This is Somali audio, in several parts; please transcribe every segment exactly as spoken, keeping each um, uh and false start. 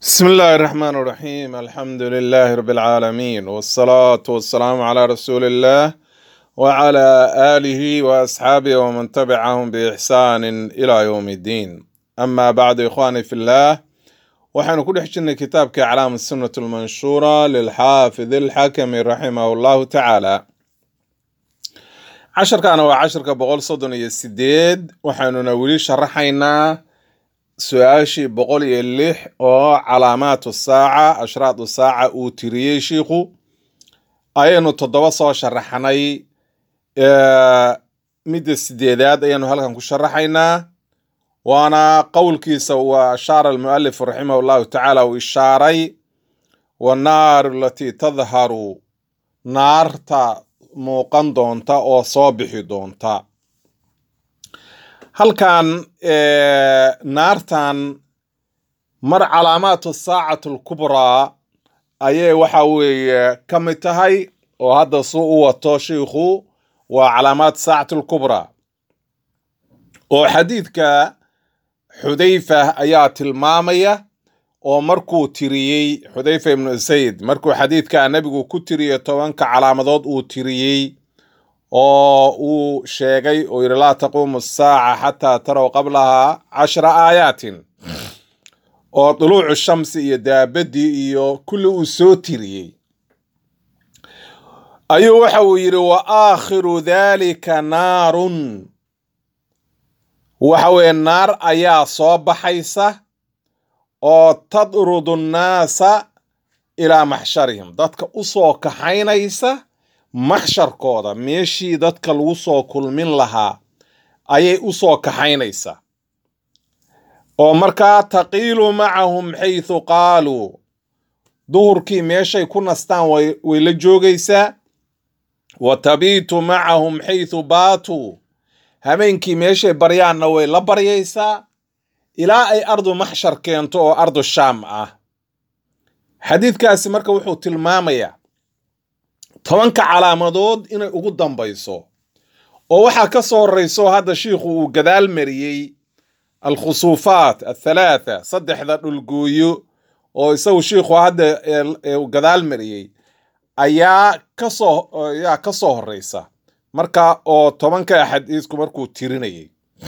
بسم الله الرحمن الرحيم الحمد لله رب العالمين والصلاة والسلام على رسول الله وعلى آله وأصحابه ومن تبعهم بإحسان إلى يوم الدين أما بعد إخواني في الله وحين كل حجنا كتاب كأعلام السنة المنشورة للحافظ الحكم رحمه الله تعالى عشر كان وعشر كبقول صدني السديد وحين نولي شرحينا سؤاشي بقول يلح أو علامات الساعة أشراط الساعة أو تري شيخو أيانو تدوسو شرحناي آه مد السديدات أيانو هلكن كشرحينا وأنا قول كيس وأشار المؤلف رحمه الله تعالى وإشاري والنار التي تظهر نار تا موقن دونتا أو صابح دونتا halkan naartan mar calaamaatu saacatu lkubraa ayay waxa weeye ka mid tahay oo hadda suu u wato shiikhu waa calaamaat saacatu lkubraa oo xadiidka xudayfa ayaa tilmaamaya oo markuu tiriyey xudayfa ibnu zayd markuu xadiidka nabigu ku tiriyey tobanka calaamadood uu tiriyey oo uu sheegay oo yiri laa taquumu saaca xataa taraw qablaha cashra aayaatin oo duluucu shamsi iyo daabadii iyo kulli uu soo tiriyey ayuu waxa uu yiri wa aakhiru dhalika naarun waxa weeye naar ayaa soo baxaysa oo tadrudu nnaasa ilaa maxsharihim dadka u soo kaxaynaysa maxsharkooda meeshii dadka lagu soo kulmin lahaa ayay u soo kaxaynaysaa oo markaa taqiilu macahum xaythu qaaluu duhurkii meeshay ku nastaan way, way la joogaysaa wa tabiitu macahum xaythu baatuu habeenkii meeshay baryaanna way la baryaysaa ilaa ay ardu maxshar keento oo ardu shaam ah xadiidkaasi marka wuxuu tilmaamayaa tobanka calaamadood inay ugu dambayso oo waxaa ka soo horeyso hadda shiikhu uu gadaal mariyey alkhusuufaat athalaatha saddexda dhulgooyo oo isagu shiikhu hadda gadaal mariyey ayaa kasoo ayaa ka soo horeysa marka oo tobanka xadiisku markuu tirinayay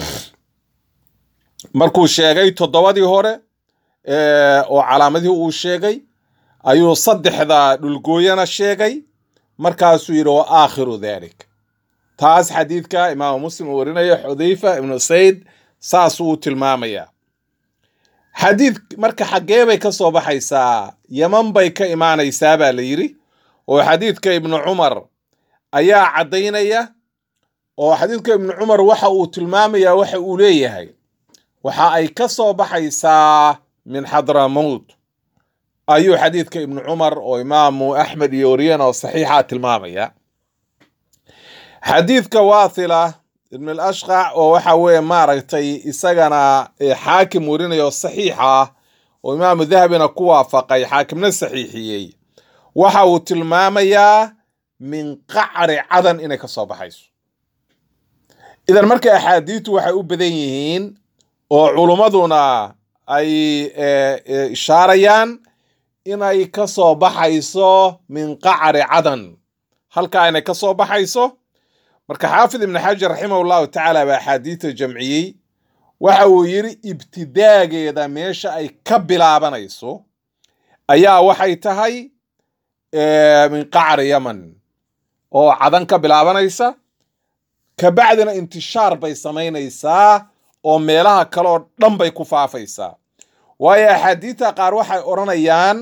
markuu sheegay toddobadii hore oo calaamadihii uu sheegay ayuu saddexda dhulgooyana sheegay markaasuu yidhi wa aakhiru dhalik taas xadiidka imaamu muslim uu warinayo xudayfa ibnu sayd saasuu u tilmaamayaa xadiid marka xaggee bay ka soo baxaysaa yaman bay ka imaanaysaa baa la yidhi oo xadiidka ibnu cumar ayaa caddaynaya oo xadiidka ibnu cumar waxa uu tilmaamayaa waxa uu leeyahay waxa ay ka soo baxaysaa min xadramawt ayuu xadiidka ibnu cumar oo imaamu axmed iyo wariyeen oo saxiixa tilmaamaya xadiidka waathila ibn al-ashqac oo waxa weeye maaragtay isagana xaakim warinayo saxiixa oo imaamu dahabina ku waafaqay xaakimna saxiixiyey waxa uu tilmaamayaa min qacri cadan inay ka soo baxayso idan marka axaadiitu waxay u badan yihiin oo culummaduna ay ishaarayaan inay ka soo baxayso min qacri cadan halkaa inay ka soo baxayso marka xaafid ibn xajar raximahullahu tacaala baa axaadiita jamciyey waxa uu yidhi ibtidaageeda meesha ay ka bilaabanayso ayaa waxay tahay min qacri yaman oo cadan ka bilaabanaysa kabacdina intishaar bay samaynaysaa oo meelaha kaleoo dhan bay ku faafaysaa waayo axaadiita qaar waxay odhanayaan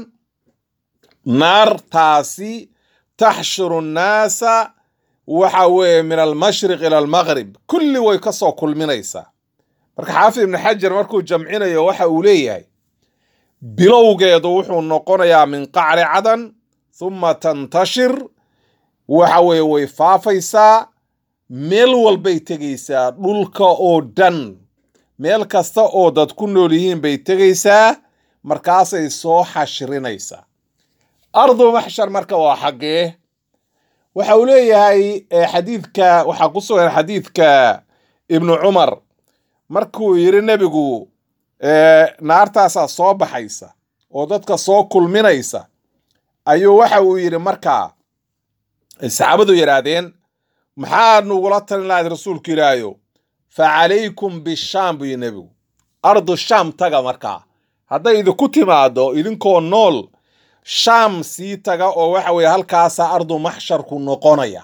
naartaasi taxshuru nnaasa waxa weeye min almashriq ila almaghrib kulli way ka soo kulminaysaa marka xaafid ibnu xajar markuu jamcinayo waxa uu leeyahay bilowgeedu wuxuu noqonayaa min qacri cadan thumma tantashir waxa weeye way faafaysaa meel walbay tegaysaa dhulka oo dhan meel kasta oo dad ku nool yihiin bay tegaysaa markaasay soo xashrinaysaa ardu maxshar marka waa xaggee waxa uu leeyahay xadiidka waxaa ku sugan xadiidka ibnu cumar markuu yidhi nebigu naartaasaa soo baxaysa oo dadka soo kulminaysa ayuu waxa uu yidhi markaa saxaabadu yidhaahdeen maxaa nugula talin lahayd rasuulku ilaahayow fa calaykum bishaam buu yidhi nebigu ardu shaam taga markaa hadday idinku timaado idinkoo nool shaam sii taga oo waxa weeye halkaasaa ardu maxsharku noqonaya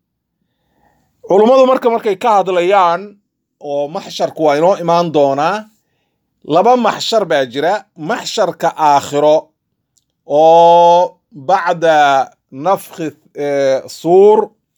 culummadu marka markay ka hadlayaan oo maxsharku waa inoo imaan doonaa laba maxshar baa jira maxsharka aakhiro oo bacda nafkhi suur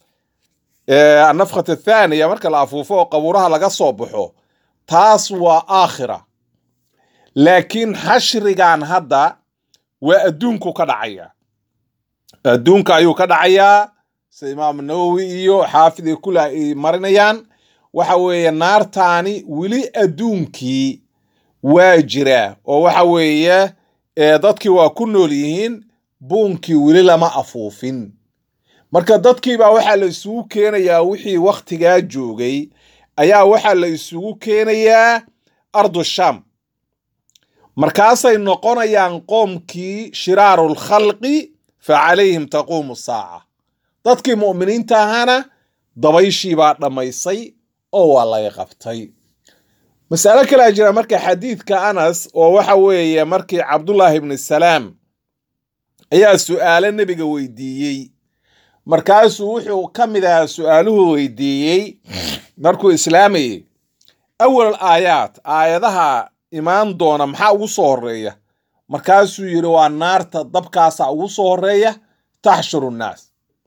nafkhat athaaniya marka la afuufo oo qabuuraha laga soo baxo taas waa aakhira laakiin xashrigan hadda waa adduunku ka dhacaya adduunka ayuu ka dhacayaa sida imaam nawowi iyo xaafid iyo kula ay marinayaan waxa weeye naartaani weli adduunkii waa jira oo waxa weeye dadkii waa ku nool yihiin buunkii weli lama afuufin marka dadkii baa waxaa la isugu keenayaa wixii wakhtigaa joogay ayaa waxaa la isugu keenayaa ardu shaam markaasay noqonayaan qoomkii shiraarul khalqi fa calayhim taquumu saaca dadkii mu'miniinta ahana dabayshii baa dhammaysay oo waa laga qabtay mas'alo kalaa jira marka xadiidka anas oo waxa weeye markii cabdullaahi ibni salaam ayaa su'aalo nebiga weydiiyey markaasuu wuxuu ka mid ahaa su'aaluhu weydiiyey markuu islaamayey awal aayaat aayadaha imaan doona maxaa ugu soo horeeya markaasuu yidhi waa naarta dabkaasaa ugu soo horeeya taxshuru nnaas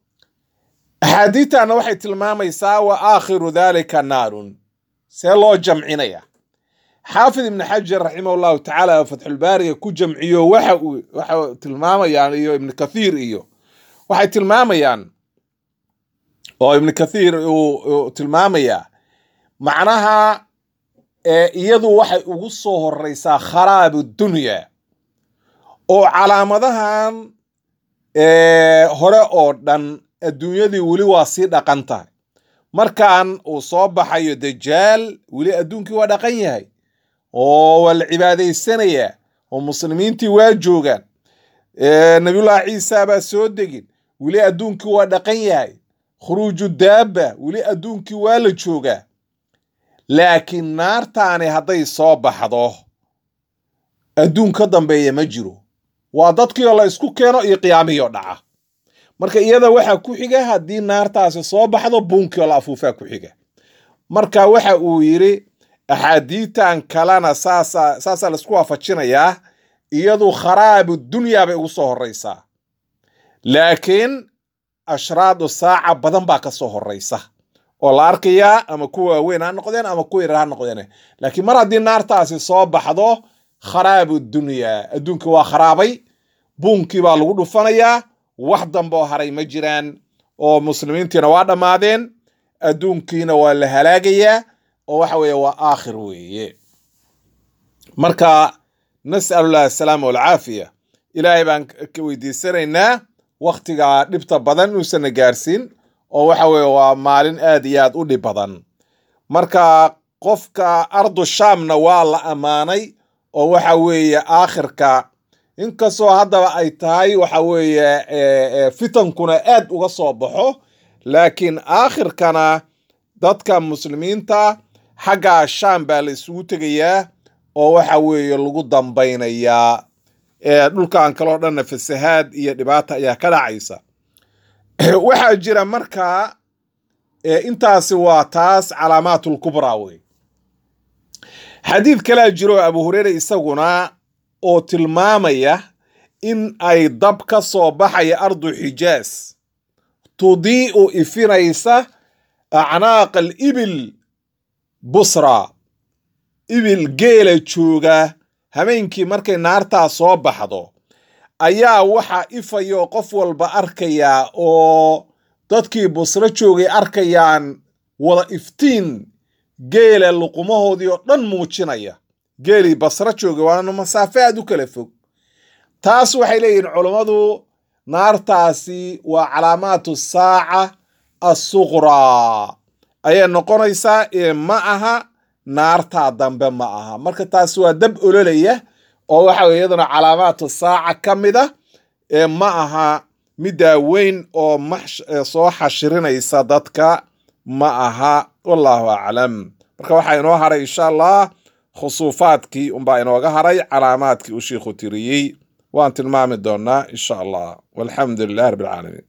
axaadiitana waxay tilmaamaysaa wa aakhiru daalika naarun see loo jamcinaya xaafid ibni xajar raximah llahu tacaala fatxulbaariga ku jamciyo waxa uu waxa tilmaamayaan iyo ibni kathiir iyo waxay tilmaamayaan oo ibni kathiir uu tilmaamayaa macnaha iyadu waxay ugu soo horeysaa kharaabu dunya oo calaamadahan hore oo dhan adduunyadii weli waa sii dhaqan tahay markaan uu soo baxayo dajaal weli adduunkii waa dhaqan yahay oo waa la cibaadaysanayaa oo muslimiintii waa joogaan nabiyullaahi ciisa baa soo degin weli adduunkii waa dhaqan yahay khuruuju daabba weli adduunkii waa la joogaa laakiin naartaani hadday soo baxdo adduun ka dambeeya ma jiro waa dadkii oo la isku keeno iyo qiyaamihii oo dhaca marka iyada waxaa ku xiga haddii naartaasi soo baxdo buunkii oo la afuufaa ku xiga marka waxa uu yidhi axaadiitan kalena saasa saasaa laisku waafajinayaa iyadu kharaabu dunyaa bay ugu soo horeysaa laakiin ashraadu saaca badan baa ka soo horeysa oo la arkayaa ama kuwa waaweyn ha noqdeen ama kuwa yarar ha noqdeen laakiin mar haddii naartaasi soo baxdo kharaabu dunyaa adduunka waa kharaabay buunkii baa lagu dhufanayaa wax dambe oo haray ma jiraan oo muslimiintiina waa dhammaadeen adduunkiina waa la halaagayaa oo waxa weeye waa aakhir weeye marka nas'alullah asalaama walcaafiya ilaahay baan ka weydiisanaynaa wakhtigaa dhibta badan inuusanna gaarsiin oo waxa weeye waa maalin aad iyo aad u dhib badan marka qofka ardu shaamna waa la ammaanay oo waxa weeye aakhirka inkastoo haddaba ay tahay waxa weeye fitankuna aad uga soo baxo laakiin aakhirkana dadka muslimiinta xaggaa shaam baa la isugu tegayaa oo waxa weeye lagu dambaynayaa dhulkan kaloo dhanna fasahaad iyo dhibaata ayaa ka dhacaysa waxaa jira markaa intaasi waa taas calaamaatulkubraa wey xadiid kalaa jiro abu hureyre isaguna oo tilmaamaya in ay dab ka soo baxaya ardu xijaas tudii'u ifinaysa acnaaqa alibil busra ibil geela jooga habeenkii markay naartaa soo baxdo ayaa waxaa ifayo qof walba arkayaa oo dadkii busro joogay arkayaan wada iftiin geela luqumahoodii oo dhan muujinaya geelii basro joogay waana masaafo aad u kala fog taas waxay leeyihiin culammadu naartaasi waa calaamaatu saaca assuqraa ayay noqonaysaa ee ma aha naartaa dambe ma aha marka taas waa dab ololaya oo waxa weeye iyaduna calaamaatu saaca ka mid ah ee ma aha middaa weyn oo maxsh- ee soo xashirinaysa dadka ma aha. wallahu aclam. marka waxaa inoo haray insha allah khusuufaadkii unbaa inooga haray calaamaadkii uu shiikhu tiriyey waan tilmaami doonaa insha allah. walxamdu lilah rabbi alcaalamiin.